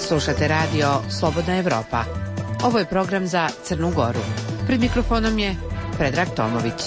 Slušate radio Slobodna Evropa. Ovo je program za Crnu Goru. Pred mikrofonom je Predrag Tomović.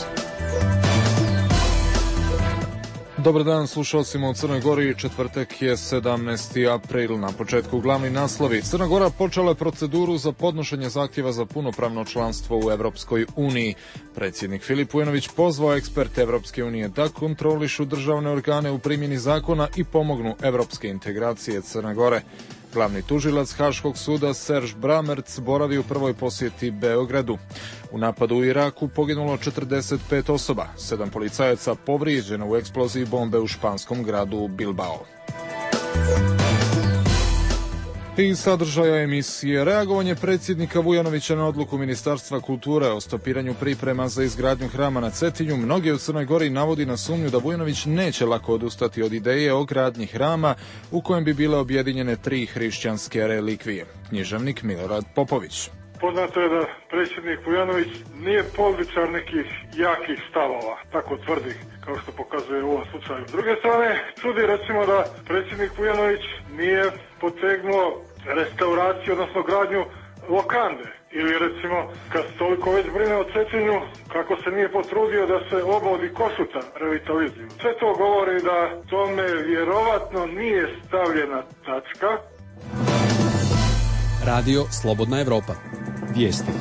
Dobar dan, slušalcima u Crnoj Gori. Četvrtak je 17. april. Na početku glavni naslovi. Crna Gora počela je proceduru za podnošenje zahtjeva za punopravno članstvo u Evropskoj uniji. Predsjednik Filip Vujanović pozvao eksperte Evropske unije da kontrolišu državne organe u primjeni zakona i pomognu evropske integracije Crne Gore. Glavni tužilac Haškog suda Serž Bramerc boravi u prvoj posjeti Beogradu. U napadu u Iraku poginulo 45 osoba, 7 policajaca povrijeđeno u eksploziji bombe u španskom gradu Bilbao. I sadržaja emisije. Reagovanje predsjednika Vujanovića na odluku Ministarstva kulture o stopiranju priprema za izgradnju hrama na Cetinju mnogi u Crnoj Gori navodi na sumnju da Vujanović neće lako odustati od ideje o gradnji hrama u kojem bi bile objedinjene 3 hrišćanske relikvije. Književnik Milorad Popović. Poznato je da predsjednik Vujanović nije političar nekih jakih stavova, tako tvrdih, kao što pokazuje u ovom slučaju. S druge strane, čudi recimo da predsjednik Vujanović nije potegnuo restauraciju, odnosno gradnju Lokande. Ili recimo, kad se toliko već brine o Cetinju, kako se nije potrudio da se obodi Kosuta revitalizuju. Sve to govori da tome vjerovatno nije stavljena tačka. Radio Slobodna Evropa. Vijesti.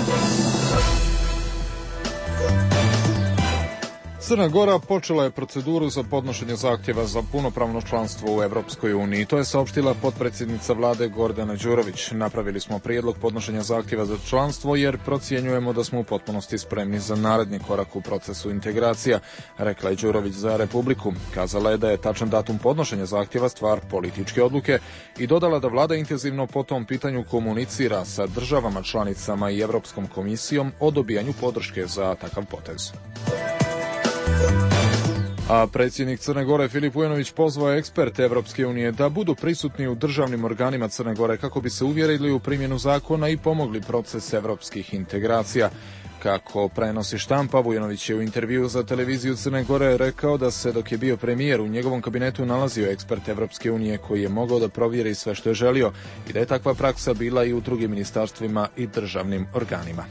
Crna Gora počela je proceduru za podnošenje zahtjeva za punopravno članstvo u Evropskoj uniji. To je saopštila potpredsjednica vlade Gordana Đurović. Napravili smo prijedlog podnošenja zahtjeva za članstvo jer procjenjujemo da smo u potpunosti spremni za naredni korak u procesu integracija, rekla je Đurović za Republiku. Kazala je da je tačan datum podnošenja zahtjeva stvar političke odluke i dodala da vlada intenzivno po tom pitanju komunicira sa državama članicama i Evropskom komisijom o dobijanju podrške za takav potez. A predsjednik Crne Gore Filip Vujanović pozvao eksperte Evropske unije da budu prisutni u državnim organima Crne Gore kako bi se uvjerili u primjenu zakona i pomogli proces evropskih integracija. Kako prenosi štampa, Vujanović je u intervjuu za televiziju Crne Gore rekao da se dok je bio premijer u njegovom kabinetu nalazio ekspert Evropske unije koji je mogao da provjeri sve što je želio i da je takva praksa bila i u drugim ministarstvima i državnim organima.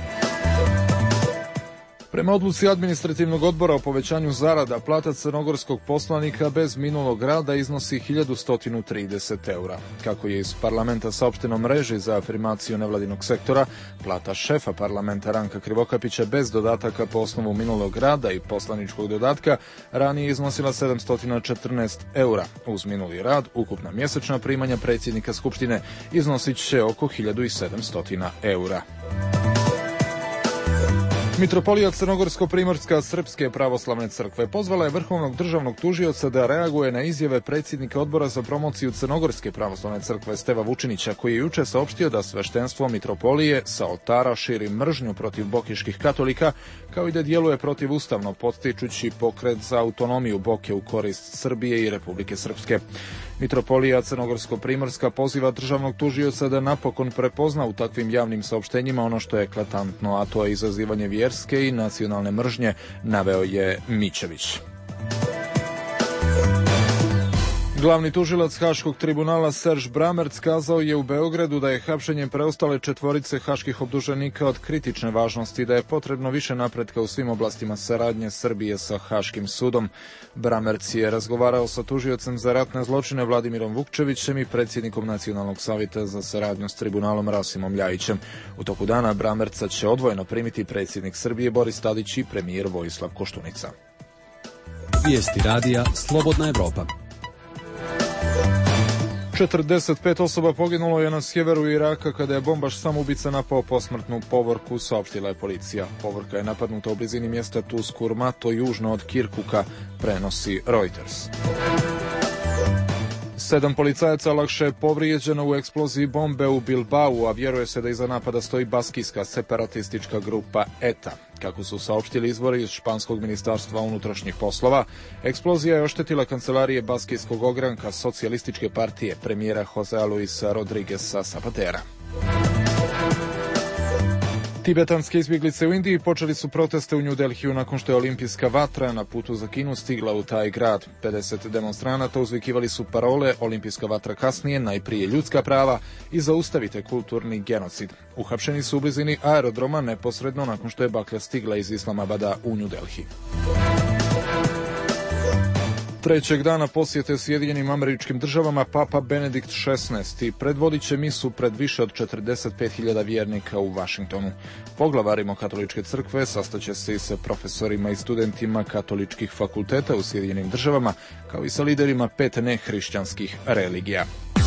Prema odluci administrativnog odbora o povećanju zarada, plata crnogorskog poslanika bez minulog rada iznosi 1130 eura. Kako je iz parlamenta saopšteno mreži za afirmaciju nevladinog sektora, plata šefa parlamenta Ranka Krivokapića bez dodataka po osnovu minulog rada i poslaničkog dodatka ranije iznosila 714 eura. Uz minuli rad, ukupna mjesečna primanja predsjednika Skupštine iznosit će oko 1700 eura. Mitropolija Crnogorsko-primorska Srpske pravoslavne crkve pozvala je vrhovnog državnog tužioca da reaguje na izjave predsjednika odbora za promociju Crnogorske pravoslavne crkve Steva Vučinića, koji je juče saopštio da sveštenstvo mitropolije sa oltara širi mržnju protiv bokiških katolika, kao i da djeluje protivustavno podstičući pokret za autonomiju Boke u korist Srbije i Republike Srpske. Mitropolija Crnogorsko-primorska poziva državnog tužioca da napokon prepozna u takvim javnim saopštenjima ono što je eklatantno, a to je izazivanje vjerske i nacionalne mržnje, naveo je Mićević. Glavni tužilac Haškog tribunala Serž Bramerc kazao je u Beogradu da je hapšenjem preostale 4 haških optuženika od kritične važnosti, da je potrebno više napretka u svim oblastima saradnje Srbije sa Haškim sudom. Bramerc je razgovarao sa tužiocem za ratne zločine Vladimirom Vukčevićem i predsjednikom Nacionalnog savjeta za saradnju s tribunalom Rasimom Ljajićem. U toku dana Bramerca će odvojeno primiti predsjednik Srbije Boris Tadić i premijer Vojislav Koštunica. Vijesti radija Slobodna Evropa. 45 osoba poginulo je na sjeveru Iraka kada je bombaš samoubica napao posmrtnu povorku, saopštila je policija. Povorka je napadnuta u blizini mjesta Tuz-Kurmato, južno od Kirkuka, prenosi Reuters. 7 policajaca lakše je povrijeđeno u eksploziji bombe u Bilbao, a vjeruje se da iza napada stoji baskijska separatistička grupa ETA. Kako su saopštili izvori iz španskog ministarstva unutrašnjih poslova, eksplozija je oštetila kancelarije baskijskog ogranka socijalističke partije premijera Josea Luisa Rodrigueza Zapatera. Tibetanske izbjeglice u Indiji počeli su proteste u New Delhiju nakon što je olimpijska vatra na putu za Kinu stigla u taj grad. 50 demonstranata uzvikivali su parole olimpijska vatra kasnije, najprije ljudska prava i zaustavite kulturni genocid. Uhapšeni su u blizini aerodroma neposredno nakon što je baklja stigla iz Islamabada u New Delhi. Trećeg dana posjete Sjedinjenim Američkim Državama Papa Benedikt XVI predvodit će misu pred više od 45.000 vjernika u Vašingtonu. Poglavarima Katoličke crkve sastaće se i sa profesorima i studentima katoličkih fakulteta u Sjedinjenim Državama, kao i sa liderima 5 nehrišćanskih religija.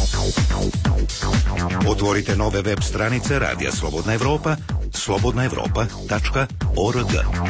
Otvorite nove web stranice Radija Slobodna Evropa, slobodnaevropa.org.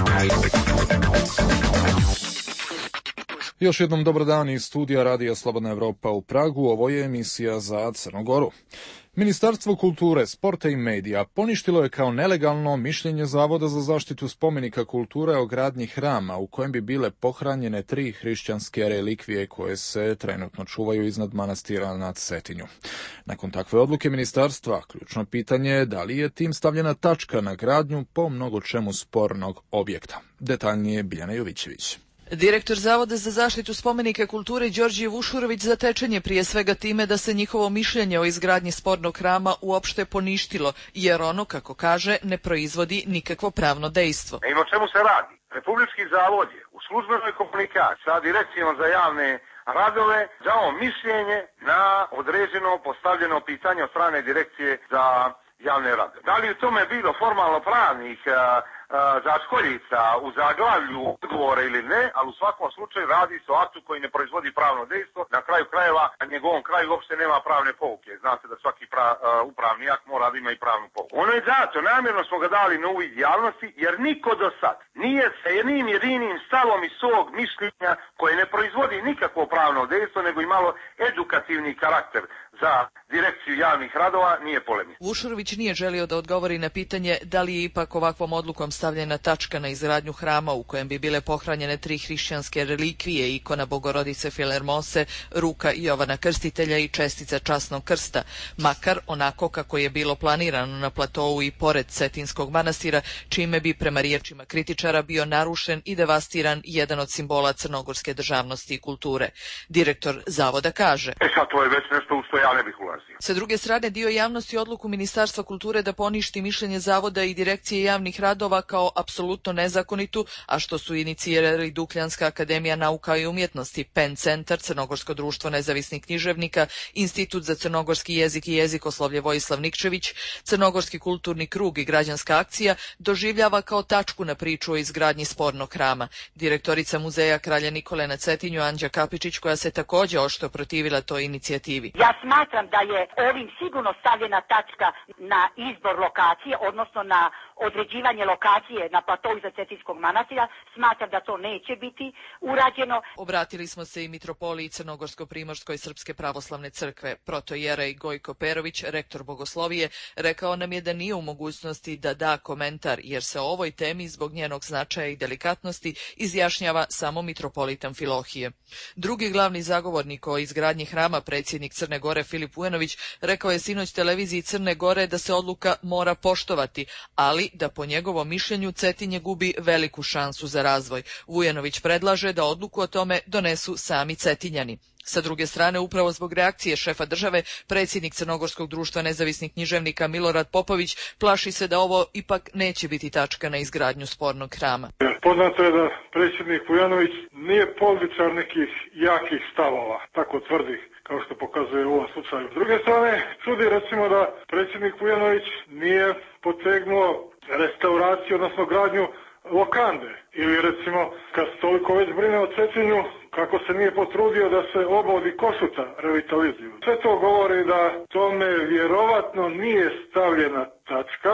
Još jednom dobar dan iz studija Radija Slobodna Evropa u Pragu. Ovo je emisija za Crnu Goru. Ministarstvo kulture, sporta i medija poništilo je kao nelegalno mišljenje Zavoda za zaštitu spomenika kulture o gradnji hrama u kojem bi bile pohranjene 3 hrišćanske relikvije koje se trenutno čuvaju iznad manastira na Cetinju. Nakon takve odluke ministarstva, ključno pitanje je da li je tim stavljena tačka na gradnju po mnogo čemu spornog objekta. Detaljnije Biljana Jovićević. Direktor Zavoda za zaštitu spomenika kulture Đorđe Vušurović zatečen je prije svega time da se njihovo mišljenje o izgradnji spornog hrama uopšte poništilo, jer ono, kako kaže, ne proizvodi nikakvo pravno dejstvo. I o čemu se radi? Republički zavod je u službenoj komunikaciji sa Direkcijom za javne radove dao mišljenje na određeno postavljeno pitanje od strane Direkcije za javne radove. Da li u tome bilo formalno pravnih začkoljica u zaglavlju odgovore ili ne, ali u svakom slučaju radi se o aktu koji ne proizvodi pravno dejstvo. Na kraju krajeva, na njegovom kraju uopšte nema pravne pouke. Znate da svaki upravni akt mora da ima i pravnu pouku. Ono je dato, namjerno smo ga dali na uvid javnosti, jer niko do sad nije sa jednim jedinim stavom iz svog mišljenja koje ne proizvodi nikakvo pravno dejstvo, nego i malo edukativni karakter za Direkciju javnih radova, nije polemik. Vušurović nije želio da odgovori na pitanje da li je ipak ovakvom odlukom stavljena tačka na izgradnju hrama u kojem bi bile pohranjene 3 hrišćanske relikvije, ikona Bogorodice Filermose, ruka Jovana Krstitelja i čestica časnog krsta, makar onako kako je bilo planirano na platovu i pored Cetinskog manastira, čime bi prema riječima kritičara bio narušen i devastiran jedan od simbola crnogorske državnosti i kulture. Direktor Zavoda kaže: Sad to je već nešto u što ja ne bih ulazio. Sa druge strane, dio javnosti odluku Ministarstva kulture da poništi mišljenje Zavoda i Direkcije javnih radova kao apsolutno nezakonitu, a što su inicirali Dukljanska akademija nauka i umjetnosti, PEN centar, Crnogorsko društvo nezavisnih književnika, Institut za crnogorski jezik i jezikoslovlje Vojislav Nikčević, Crnogorski kulturni krug i građanska akcija, doživljava kao tačku na priču o izgradnji spornog hrama. Direktorica muzeja Kralja Nikole na Cetinju, Anđa Kapičić, koja se također oštro protivila toj inicijativi. Ja smatram da je ovim sigurno stavljena tačka na izbor lokacije, odnosno na određivanje lokacije na platovu iza Cetinskog manastira. Smatram da to neće biti urađeno. Obratili smo se i mitropoliji Crnogorsko-primorskoj Srpske pravoslavne crkve. Protojerej Gojko Perović, rektor bogoslovije, rekao nam je da nije u mogućnosti da da komentar, jer se o ovoj temi zbog njenog značaja i delikatnosti izjašnjava samo mitropolitan Filohije. Drugi glavni zagovornik o izgradnji hrama, predsjednik Crne Gore Filip Vujanović, rekao je sinoć televiziji Crne Gore da se odluka mora poštovati, ali da po njegovom mišljenju Cetinje gubi veliku šansu za razvoj. Vujanović predlaže da odluku o tome donesu sami Cetinjani. Sa druge strane, upravo zbog reakcije šefa države, predsjednik Crnogorskog društva nezavisnih književnika Milorad Popović plaši se da ovo ipak neće biti tačka na izgradnju spornog hrama. Poznato je da predsjednik Vujanović nije političar nekih jakih stavova, tako tvrdi, kao što pokazuje u ovom slučaju. S druge strane, čudi recimo da predsjednik Vujanović nije potegnuo restauraciju, odnosno gradnju Lokande. Ili recimo, kad se toliko već brine o Cetinju, kako se nije potrudio da se obodi Košuta revitalizuju. Sve to govori da tome vjerovatno nije stavljena tačka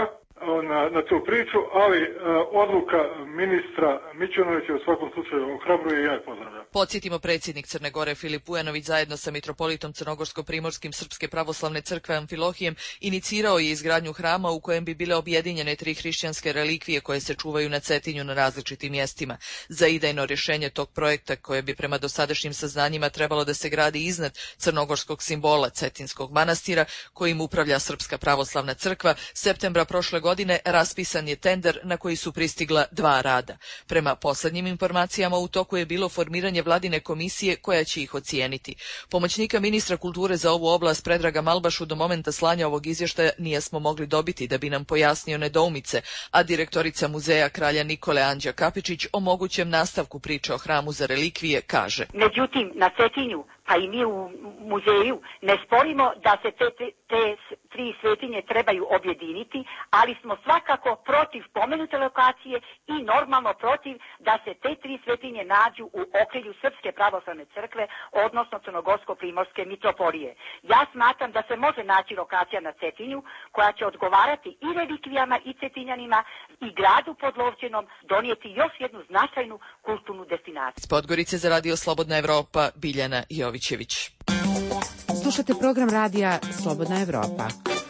na tu priču, ali odluka ministra Mićunovića u svakom slučaju ohrabruje i ja je pozdravljam. Podsjetimo, predsjednik Crne Gore Filip Vujanović zajedno sa mitropolitom crnogorsko-primorskim Srpske pravoslavne crkve Amfilohijem inicirao je izgradnju hrama u kojem bi bile objedinjene 3 hrišćanske relikvije koje se čuvaju na Cetinju na različitim mjestima. Za idejno rješenje tog projekta, koje bi prema dosadašnjim saznanjima trebalo da se gradi iznad crnogorskog simbola Cetinskog manastira kojim upravlja Srpska pravoslavna crkva, septembra prošle godine raspisan je tender na koji su pristigla 2 rada. Prema posljednjim informacijama u toku je bilo formiranje vladine komisije koja će ih ocijeniti. Pomoćnika ministra kulture za ovu oblast Predraga Malbašu do momenta slanja ovog izvještaja nismo mogli dobiti da bi nam pojasnio nedoumice, a direktorica muzeja Kralja Nikole Anđa Kapičić o mogućem nastavku priče o hramu za relikvije kaže: Međutim, na Cetinju, pa i mi u muzeju, ne sporimo da se te 3 svetinje trebaju objediniti, ali smo svakako protiv pomenute lokacije i normalno protiv da se te 3 svetinje nađu u okrilju Srpske pravoslavne crkve, odnosno Crnogorsko-primorske mitropolije. Ja smatram da se može naći lokacija na Cetinju koja će odgovarati i relikvijama i cetinjanima i gradu Podlovćenom donijeti još jednu značajnu kulturnu destinaciju. S Podgorice za Radio Slobodna Evropa, Biljana Jovićević. Slušate program radija Slobodna Evropa.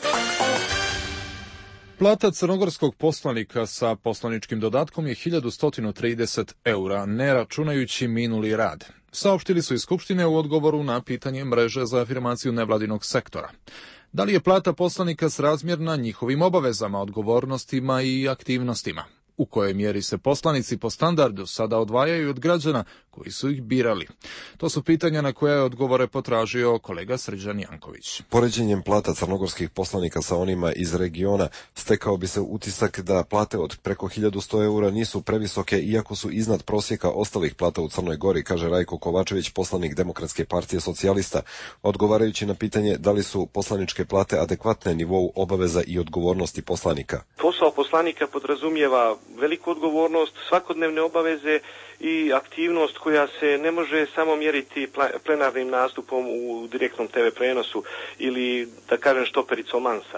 Plata crnogorskog poslanika sa poslaničkim dodatkom je 1130 eura, ne računajući minuli rad. Saopštili su iz Skupštine u odgovoru na pitanje mreže za afirmaciju nevladinog sektora. Da li je plata poslanika srazmjerna njihovim obavezama, odgovornostima i aktivnostima? U kojoj mjeri se poslanici po standardu sada odvajaju od građana koji su ih birali? To su pitanja na koje je odgovore potražio kolega Srđan Janković. Poređenjem plata crnogorskih poslanika sa onima iz regiona stekao bi se utisak da plate od preko 1100 eura nisu previsoke, iako su iznad prosjeka ostalih plata u Crnoj Gori, kaže Rajko Kovačević, poslanik Demokratske partije socijalista, odgovarajući na pitanje da li su poslaničke plate adekvatne nivou obaveza i odgovornosti poslanika. Posao poslanika podrazumijeva veliku odgovornost, svakodnevne obaveze i aktivnost koja se ne može samo mjeriti plenarnim nastupom u direktnom TV prenosu ili, da kažem, štopericom mansa.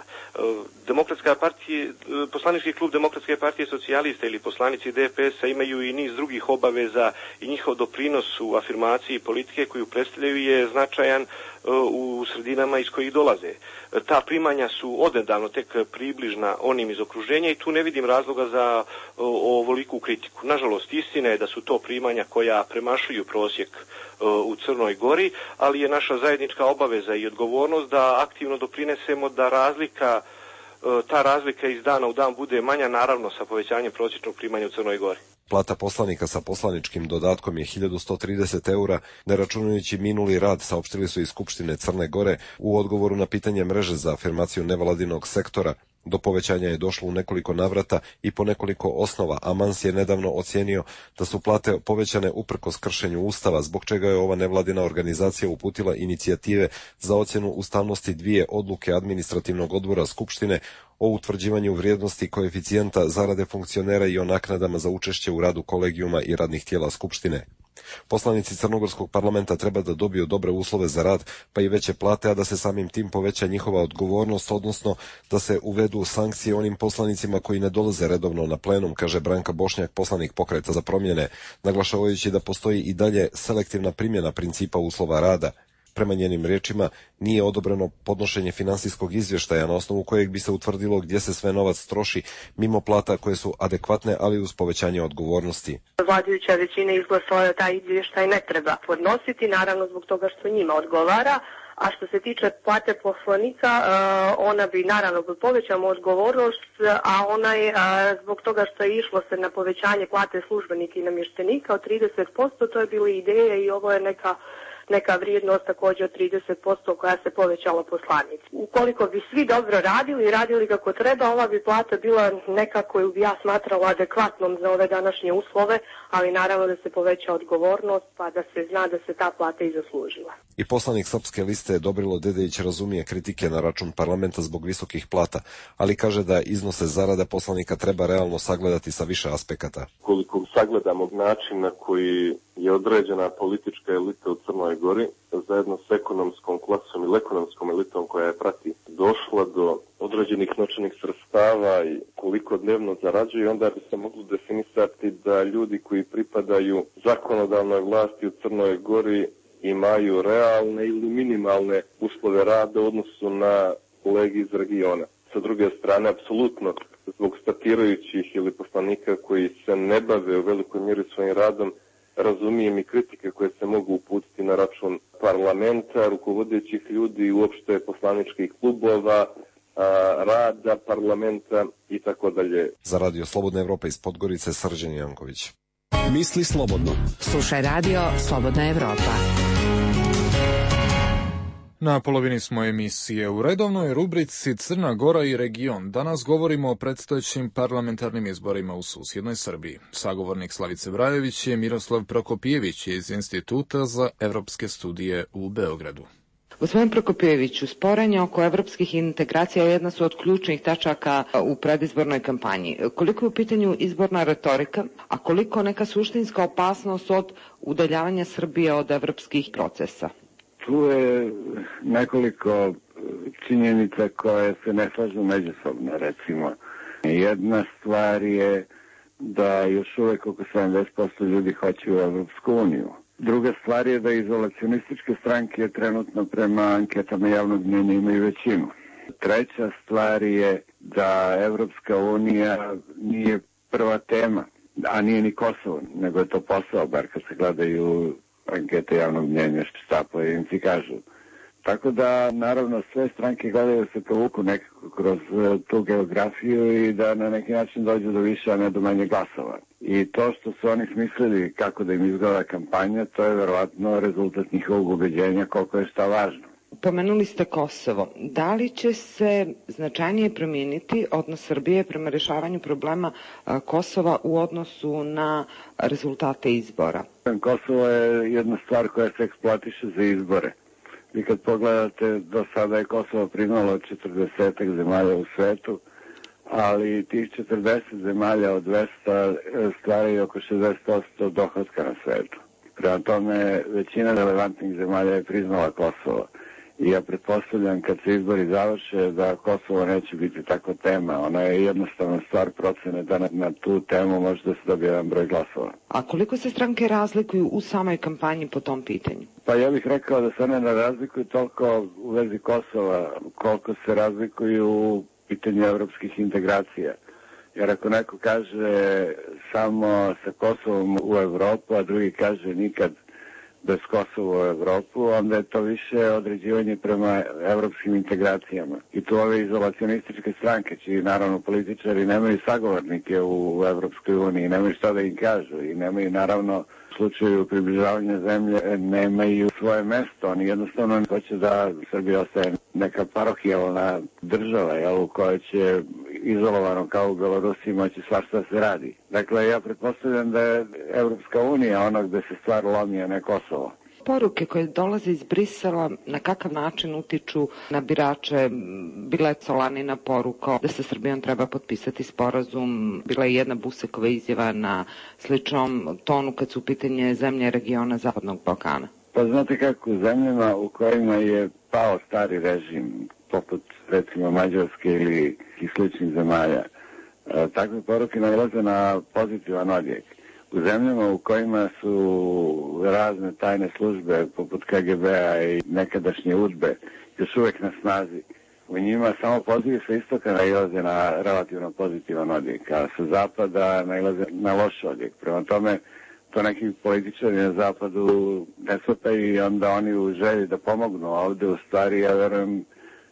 Poslanički klub Demokratske partije socijalista ili poslanici DPS-a imaju i niz drugih obaveza i njihov doprinos u afirmaciji politike koju predstavljaju je značajan u sredinama iz kojih dolaze. Ta primanja su odnedavno tek približna onim iz okruženja i tu ne vidim razloga za ovoliku kritiku. Nažalost, istina je da su to primanja koja premašuju prosjek u Crnoj Gori, ali je naša zajednička obaveza i odgovornost da aktivno doprinesemo da ta razlika iz dana u dan bude manja, naravno sa povećanjem prosječnog primanja u Crnoj Gori. Plata poslanika sa poslaničkim dodatkom je 1130 eura, ne računajući minuli rad, saopštili su iz Skupštine Crne Gore u odgovoru na pitanje mreže za afirmaciju nevladinog sektora. Do povećanja je došlo u nekoliko navrata i po nekoliko osnova, a Mans je nedavno ocijenio da su plate povećane uprkos kršenju Ustava, zbog čega je ova nevladina organizacija uputila inicijative za ocjenu ustavnosti 2 odluke administrativnog odbora Skupštine o utvrđivanju vrijednosti koeficijenta zarade funkcionera i o naknadama za učešće u radu kolegijuma i radnih tijela Skupštine. Poslanici Crnogorskog parlamenta treba da dobiju dobre uslove za rad, pa i veće plate, a da se samim tim poveća njihova odgovornost, odnosno da se uvedu sankcije onim poslanicima koji ne dolaze redovno na plenum, kaže Branka Bošnjak, poslanik Pokreta za promjene, naglašavajući da postoji i dalje selektivna primjena principa uslova rada. Prema njenim riječima, nije odobreno podnošenje finansijskog izvještaja na osnovu kojeg bi se utvrdilo gdje se sve novac troši mimo plata koje su adekvatne, ali uz povećanje odgovornosti. Vladajuća većina izglasala da taj izvještaj ne treba podnositi, naravno zbog toga što njima odgovara. A što se tiče plate poslanika, ona bi naravno povećala odgovornost, a ona je zbog toga što je išlo se na povećanje plate službenika i namještenika od 30%, to je bila ideja i ovo je neka vrijednost također od 30% koja se povećala poslanici. Ukoliko bi svi dobro radili kako treba, ova bi plata bila nekako, bi ja smatrala, adekvatnom za ove današnje uslove, ali naravno da se poveća odgovornost, pa da se zna da se ta plata i zaslužila. I poslanik Srpske liste Dobrilo Dedejić razumije kritike na račun parlamenta zbog visokih plata, ali kaže da iznose zarada poslanika treba realno sagledati sa više aspekata. Koliko sagledamo način na koji je određena politička elita u Crnoj Gori, zajedno s ekonomskom klasom ili ekonomskom elitom koja je prati, došla do određenih novčanih sredstava i koliko dnevno zarađuju, onda bi se moglo definisati da ljudi koji pripadaju zakonodavnoj vlasti u Crnoj Gori imaju realne ili minimalne uslove rada u odnosu na kolege iz regiona. Sa druge strane, apsolutno, zbog statirajućih ili poslanika koji se ne bave u velikoj mjeri svojim radom, razumijem i kritike koje se mogu uputiti na račun parlamenta, rukovodećih ljudi, uopšte poslaničkih klubova, rada parlamenta i tako dalje. Za Radio Slobodna Evropa iz Podgorice, Srđan Janković. Misli slobodno. Slušaj Radio Slobodna Evropa. Na polovini smo emisije. U redovnoj rubrici Crna Gora i region danas govorimo o predstojećim parlamentarnim izborima u susjednoj Srbiji. Sagovornik Slavice Brajević je Miroslav Prokopijević iz Instituta za evropske studije u Beogradu. Gospodin Prokopijeviću, sporenja oko evropskih integracija jedna su od ključnih tačaka u predizbornoj kampanji. Koliko je u pitanju izborna retorika, a koliko neka suštinska opasnost od udaljavanja Srbije od evropskih procesa? Tu je nekoliko činjenica koje se ne slažu međusobno, recimo. Jedna stvar je da još uvek oko 70% ljudi hoće u Evropsku uniju. Druga stvar je da izolacionističke stranke trenutno prema anketama javnog mnjenja imaju većinu. Treća stvar je da Evropska unija nije prva tema, a nije ni Kosovo, nego je to posao, bar kad se gledaju ankete javnog mnjenja, šta pojedinci kažu. Tako da, naravno, sve stranke gledaju da se provuku nekako kroz tu geografiju i da na neki način dođu do više, a ne do manje glasova. I to što su oni smislili kako da im izgleda kampanja, to je verovatno rezultat njihovog ubeđenja koliko je šta važno. Pomenuli ste Kosovo. Da li će se značajnije promijeniti odnos Srbije prema rješavanju problema Kosova u odnosu na rezultate izbora? Kosovo je jedna stvar koja se eksploatiše za izbore. Vi kad pogledate, do sada je Kosovo priznalo 40 zemalja u svetu, ali tih 40 zemalja od 200 stvaraju oko 60% dohotka na svetu. Prema tome, većina relevantnih zemalja je priznala Kosovo. I ja pretpostavljam kad se izbori završe da Kosovo neće biti tako tema. Ona je jednostavna stvar procene da na tu temu može da se dobije jedan broj glasova. A koliko se stranke razlikuju u samoj kampanji po tom pitanju? Pa ja bih rekao da se one ne razlikuju toliko u vezi Kosova, koliko se razlikuju u pitanju evropskih integracija. Jer ako neko kaže samo sa Kosovom u Evropu, a drugi kaže nikad bez Kosova u Evropu, onda je to više određivanje prema evropskim integracijama. I tu ove izolacionističke stranke, čiji naravno političari nemaju sagovornike u Evropskoj uniji, nemaju šta da im kažu i nemaju naravno u slučaju približavanja zemlje, nemaju svoje mesto. Oni jednostavno hoće da Srbija ostaje neka parohijalna država, u kojoj će izolovano kao u Belorusiji moći svašta se radi. Dakle, ja pretpostavljam da je Evropska unija ono gde se stvar lomi, a ne Kosovo. Poruke koje dolaze iz Brisela na kakav način utiču na birače? Bila je Colanina poruka da sa Srbijom treba potpisati sporazum. Bila je jedna Busekova izjava na sličnom tonu kad su u pitanje zemlje regiona Zapadnog Balkana. Pa znate kako, u zemljama u kojima je pao stari režim, poput recimo Mađarske ili sličnih zemalja, takve poruke nailaze na pozitivan odjek. U zemljama u kojima su razne tajne službe poput KGB-a i nekadašnje UDBE još uvek na snazi, u njima samo pozivi sa istoka nailaze na relativno pozitivan odjek, a sa zapada nailaze na loš odjek. Prema tome, to neki političari na zapadu ne shvataju i onda oni u želji da pomognu ovde u stvari, ja verujem,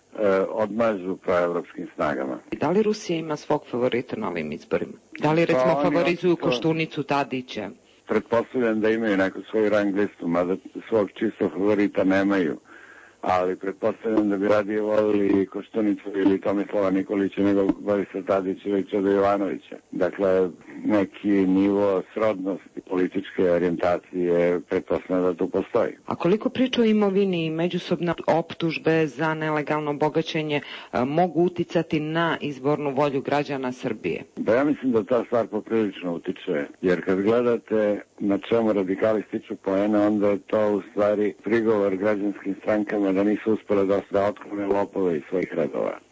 odmažu proevropskim snagama. Da li Rusija ima svog favorita na ovim izborima? Da li recimo favorizuju Koštunicu, Tadića? Pretpostavljam da imaju neku svoju rang listu, mada svog čistog favorita nemaju. Ali pretpostavljam da bi radije volili Koštunicu ili Tomislava Nikolića nego Borisa Tadića ili Čeda Jovanovića. Dakle, neki nivo srodnosti političke orijentacije pretpostavljam da tu postoji. A koliko priča o imovini i međusobne optužbe za nelegalno bogaćenje mogu uticati na izbornu volju građana Srbije? Da, ja mislim da ta stvar poprilično utiče, jer kad gledate na čemu radikali stiču poene, onda je to u stvari prigovor građanskim strankama da nisu uspjeli da otklone lopove iz svojih redova.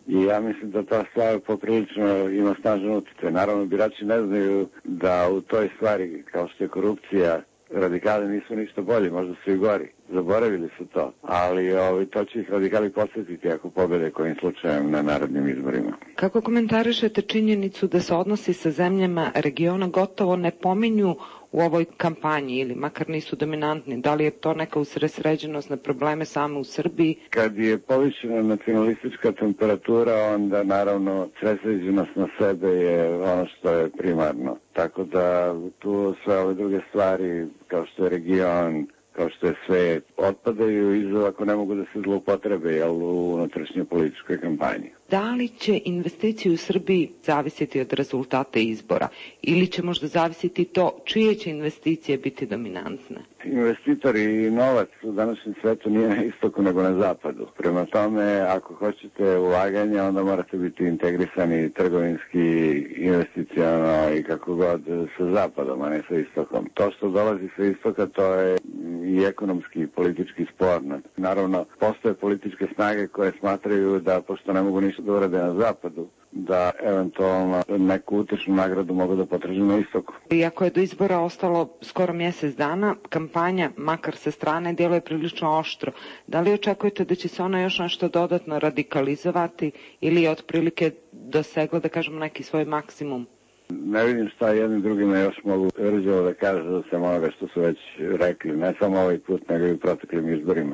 I ja mislim da ta stvar poprilično ima snažan utjecaj. Naravno, birači ne znaju da u toj stvari, kao što je korupcija, radikali nisu ništa bolji, možda su i gori. Zaboravili su to, ali to će ih radikali posjetiti ako pobede kojim slučajem na narodnim izborima. Kako komentarišete činjenicu da se odnosi sa zemljama regiona gotovo ne pominju u ovoj kampanji ili makar nisu dominantni? Da li je to neka usredsređenost na probleme samo u Srbiji? Kad je povišena nacionalistička temperatura, onda naravno sredsređenost na sebe je ono što je primarno. Tako da tu sve ove druge stvari kao što je region, kao što je sve, otpadaju ako ne mogu da se zloupotrebe u unutrašnjoj političkoj kampanji. Da li će investicije u Srbiji zavisiti od rezultata izbora ili će možda zavisiti to čije će investicije biti dominantne? Investitori i novac u današnjem svetu nije na istoku nego na zapadu. Prema tome, ako hoćete ulaganja, onda morate biti integrisani trgovinski, investicijalno i kako god sa zapadom, a ne sa istokom. To što dolazi sa istoka, to je i ekonomski i politički sporno. Naravno, postoje političke snage koje smatraju da, pošto ne mogu ništa da urade na zapadu, da eventualno neku utešnu nagradu mogu da potraže na istoku. Iako je do izbora ostalo skoro mjesec dana, kampanja, makar sa strane, djeluje prilično oštro. Da li očekujete da će se ona još nešto dodatno radikalizovati ili je otprilike dosegla, da kažemo, neki svoj maksimum? Ne vidim šta jednim drugima još mogu rđavo da kažu da sam onoga što su već rekli, ne samo ovaj put, nego i u proteklim izborima.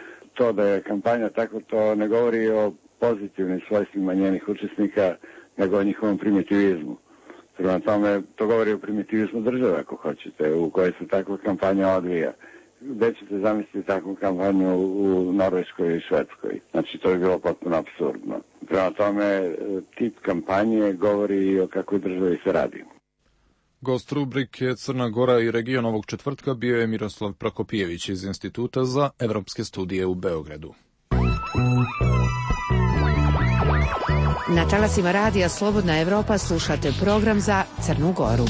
To da je kampanja tako, to ne govori o pozitivnim svojstvima njenih učesnika, nego o njihovom primitivizmu. Prema tome, to govori o primitivizmu države, ako hoćete, u kojoj se takva kampanja odvija. Gde ćete zamisliti takvu kampanju u Norveškoj i Švedskoj? Znači, to je bilo potpuno apsurdno. Prema tome, tip kampanje govori i o kakvoj državi se radi. Gost rubrike Crna Gora i region ovog četvrtka bio je Miroslav Prokopijević iz Instituta za evropske studije u Beogradu. Na talasima radija Slobodna Evropa slušate program za Crnu Goru.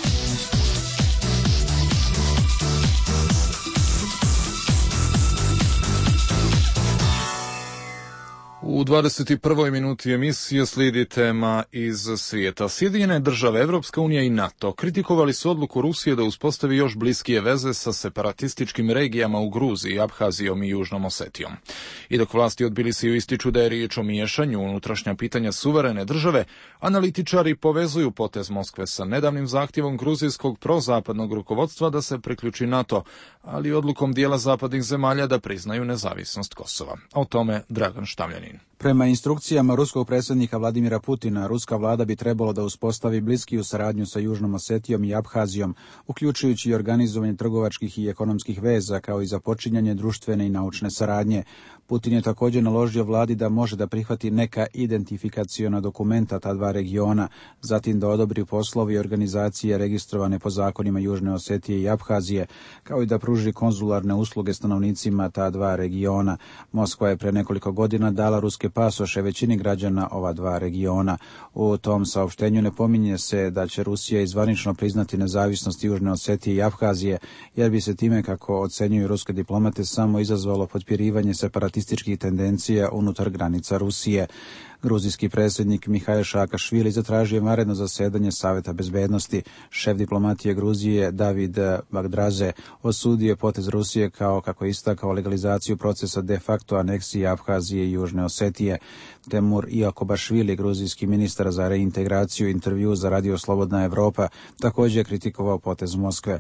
U 21. minuti emisije slijedi tema iz svijeta. Sjedinjene države, Evropska unija i NATO kritikovali su odluku Rusije da uspostavi još bliskije veze sa separatističkim regijama u Gruziji, Abhazijom i Južnom Osetijom. I dok vlasti odbili se ističu da je riječ o miješanju unutrašnja pitanja suverene države, analitičari povezuju potez Moskve sa nedavnim zahtjevom gruzijskog prozapadnog rukovodstva da se priključi NATO, ali odlukom dijela zapadnih zemalja da priznaju nezavisnost Kosova. O tome Dragan Štamljanin. Prema instrukcijama ruskog predsjednika Vladimira Putina, ruska vlada bi trebalo da uspostavi bliskiju saradnju sa Južnom Osetijom i Abhazijom, uključujući i organizovanje trgovačkih i ekonomskih veza, kao i započinjanje društvene i naučne saradnje. Putin je također naložio vladi da može da prihvati neka identifikaciona dokumenta ta dva regiona, zatim da odobri poslovi i organizacije registrovane po zakonima Južne Osetije i Abhazije, kao i da pruži konzularne usluge stanovnicima ta dva regiona. Moskva je pre nekoliko godina dala ruske pasoše većini građana ova dva regiona. U tom saopštenju ne pominje se da će Rusija izvanično priznati nezavisnost Južne Osetije i Abhazije, jer bi se time, kako ocenjuju ruske diplomate, samo izazvalo potpirivanje separatističkih tendencija unutar granica Rusije. Gruzijski predsjednik Mihail Saakašvili zatražio je vanredno zasedanje Saveta bezbednosti. Šef diplomatije Gruzije David Bagdraze osudio je potez Rusije kao, kako je istakao, legalizaciju procesa de facto aneksije Abhazije i Južne Osetije. Temur Iakobašvili, gruzijski ministar za reintegraciju, intervju za Radio Slobodna Evropa, također je kritikovao potez Moskve.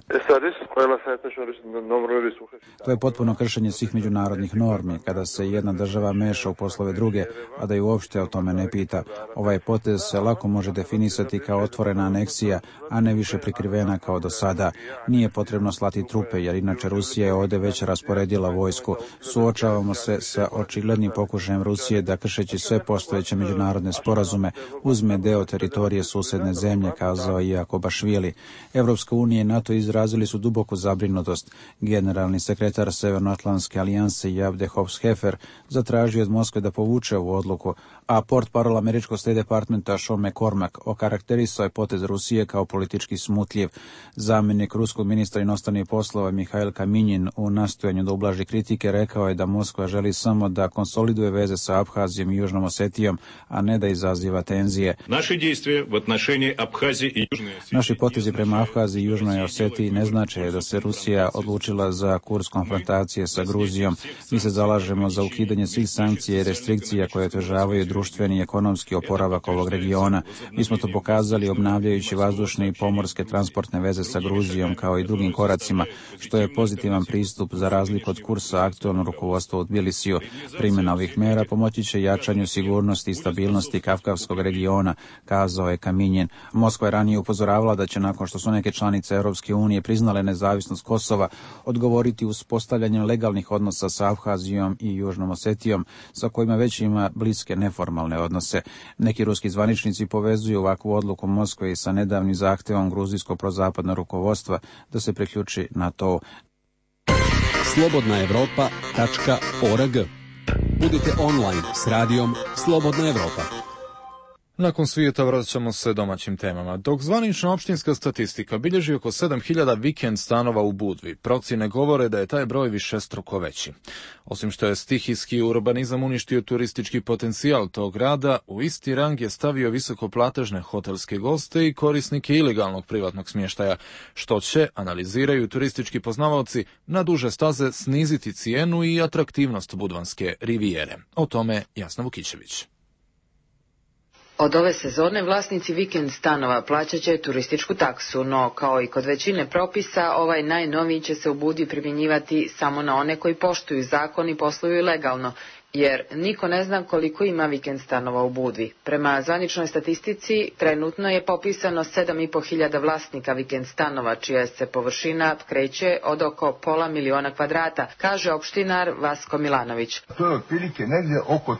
To je potpuno kršenje svih međunarodnih normi, kada se jedna država meša u poslove druge, a da ju uopšte o tome ne pita. Ovaj potez se lako može definisati kao otvorena aneksija, a ne više prikrivena kao do sada. Nije potrebno slati trupe, jer inače Rusija je ovdje već rasporedila vojsku. Suočavamo se sa očiglednim pokušajem Rusije da, kršeći sve postojeće međunarodne sporazume, uzme deo teritorije susedne zemlje, kazao je Iakobašvili. Evropska unija i NATO izrazili su duboku zabrinutost zabrinutost. Generalni sekretar Severnoatlantske alijanse Javde Hobbs-Hefer zatražio od Moskve da povuče ovu odluku, a portparol američkog State Departmenta Sean McCormack okarakterisao je potez Rusije kao politički smutljiv. Zamjenik ruskog ministra inostranih poslova Mihail Kaminjin u nastojanju da ublaži kritike rekao je da Moskva želi samo da konsoliduje veze sa Abhazijom i Južnom Osetijom, a ne da izaziva tenzije. Naši potezi prema Abhaziji i Južnoj Osetiji ne znače da se Rusija odlučila za kurs konfrontacije sa Gruzijom. Mi se zalažemo za ukidanje svih sankcija i restrikcija koje otežavaju društveni i ekonomski oporavak ovog regiona. Mi smo to pokazali obnavljajući vazdušne i pomorske transportne veze sa Gruzijom kao i drugim koracima, što je pozitivan pristup za razliku od kursa aktualnog rukovodstva u Tbilisiju. Primjena ovih mera pomoći će jačanju sigurnosti i stabilnosti Kavkavskog regiona, kazao je Kaminjin. Moskva je ranije upozoravala da će nakon što su neke članice Europske unije priznale nezavisnost Kosova odgovoriti uspostavljanjem legalnih odnosa sa Abhazijom i Južnom Osetijom, sa kojima već ima bliske neformalne odnose. Neki ruski zvaničnici povezuju ovakvu odluku Moskve i sa nedavnim zahtevom gruzijskog prozapadnog rukovodstva da se priključi NATO. slobodnaevropa.org. Budite online s radijom Slobodna Evropa. Nakon svijeta vraćamo se domaćim temama. Dok zvanična opštinska statistika bilježi oko 7000 vikend stanova u Budvi, procjene govore da je taj broj višestruko veći. Osim što je stihijski urbanizam uništio turistički potencijal tog grada, u isti rang je stavio visokoplatežne hotelske goste i korisnike ilegalnog privatnog smještaja, što će, analiziraju turistički poznavaoci, na duže staze sniziti cijenu i atraktivnost budvanske rivijere. O tome Jasna Vukićević. Od ove sezone vlasnici vikend stanova plaćat će turističku taksu, no kao i kod većine propisa, ovaj najnoviji će se u Budvi primjenjivati samo na one koji poštuju zakon i posluju legalno, jer niko ne zna koliko ima vikend stanova u Budvi. Prema zvaničnoj statistici, trenutno je popisano 7.500 vlasnika vikend stanova, čija se površina kreće od oko 500.000 kvadrata, kaže opštinar Vasko Milanović. To je otprilike negdje oko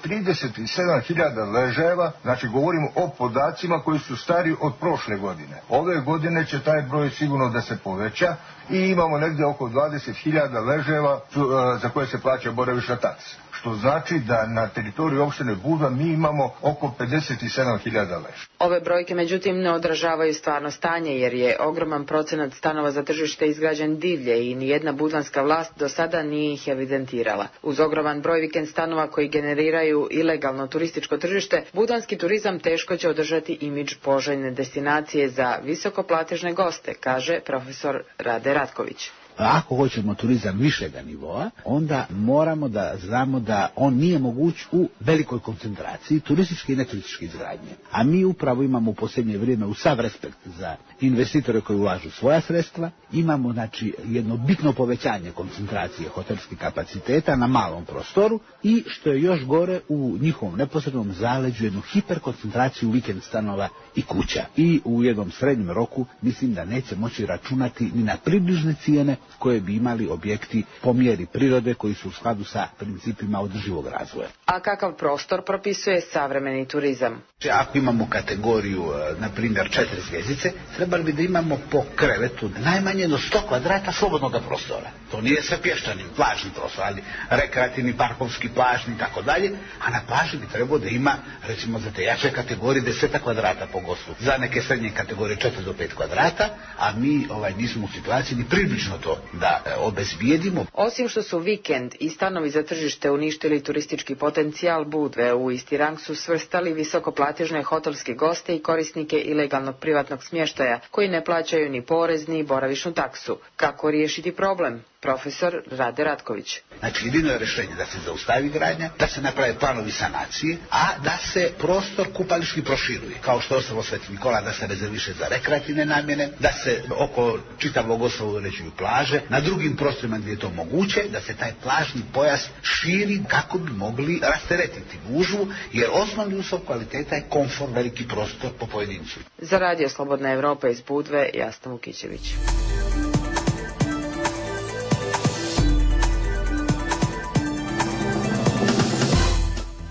37.000 ležajeva, znači govorimo o podacima koji su stari od prošle godine. Ove godine će taj broj sigurno da se poveća i imamo negdje oko 20.000 ležajeva za koje se plaća boravišna taksa. Što znači da na teritoriju opštine Budva mi imamo oko 57.000 ležajeva. Ove brojke međutim ne odražavaju stvarno stanje, jer je ogroman procenat stanova za tržište izgrađen divlje i nijedna budvanska vlast do sada nije ih evidentirala. Uz ogroman broj vikend stanova koji generiraju ilegalno turističko tržište, budvanski turizam teško će održati imidž poželjne destinacije za visokoplatežne goste, kaže profesor Rade Ratković. Ako hoćemo turizam višega nivoa, onda moramo da znamo da on nije moguć u velikoj koncentraciji turističke i neturističke izgradnje. A mi upravo imamo u posljednje vrijeme, u sav respekt za investitore koji ulažu svoja sredstva, imamo znači jedno bitno povećanje koncentracije hotelskih kapaciteta na malom prostoru i što je još gore u njihovom neposrednom zaleđu jednu hiperkoncentraciju vikend stanova i kuća. I u jednom srednjem roku mislim da neće moći računati ni na približne cijene koje bi imali objekti po mjeri prirode koji su u skladu sa principima održivog razvoja. A kakav prostor propisuje savremeni turizam? Ako imamo kategoriju, na primjer, 4 zvjezdice, trebali bi da imamo po krevetu najmanje do 100 kvadrata slobodnog prostora. To nije sve pješčani, plažni prostor, ali rekreativni, parkovski, plažni i tako dalje, a na plaži bi trebalo da ima, recimo za te jače kategorije, 10 kvadrata po gostu. Za neke srednje kategorije 4 do 5 kvadrata, a mi nismo u situaciji ni približno to da obezbijedimo. Osim što su vikend i stanovi za tržište uništili turistički potencijal Budve, u isti rang su svrstali visokoplatežne hotelske goste i korisnike ilegalnog privatnog smještaja, koji ne plaćaju ni porez ni boravišnu taksu. Kako riješiti problem? Profesor Rade Ratković. Znači, jedino je rješenje da se zaustavi gradnja, da se naprave planovi sanacije, a da se prostor kupališki proširuje. Kao što je ostalo Sveti Nikola, da se rezerviše za rekreativne namjene, da se oko čitavog ostrva uređuju plaže, na drugim prostorima gdje je to moguće, da se taj plažni pojas širi kako bi mogli rasteretiti gužvu, jer osnovni uslov kvaliteta je komfort, veliki prostor po pojedincu. Za Radio Slobodna Evropa iz Budve, Jasna Vukićević.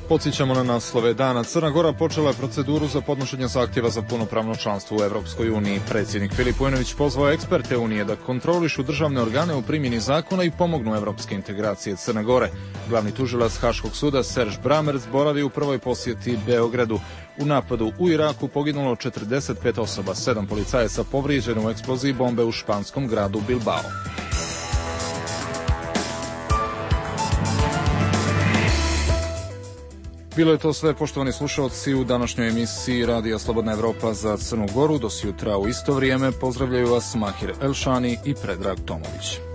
Podsjećamo na naslove dana. Crna Gora počela je proceduru za podnošenje zahtjeva za punopravno članstvo u Evropskoj uniji. Predsjednik Filip Vujanović pozvao je eksperte Unije da kontrolišu državne organe u primjeni zakona i pomognu evropske integracije Crne Gore. Glavni tužilac Haškog suda Serž Bramerc boravi u prvoj posjeti Beogradu. U napadu u Iraku poginulo 45 osoba, 7 policajaca povrijeđeno u eksploziji bombe u španskom gradu Bilbao. Bilo je to sve, poštovani slušalci, u današnjoj emisiji Radija Slobodna Evropa za Crnu Goru. Do sutra u isto vrijeme pozdravljaju vas Mahir Elšani i Predrag Tomović.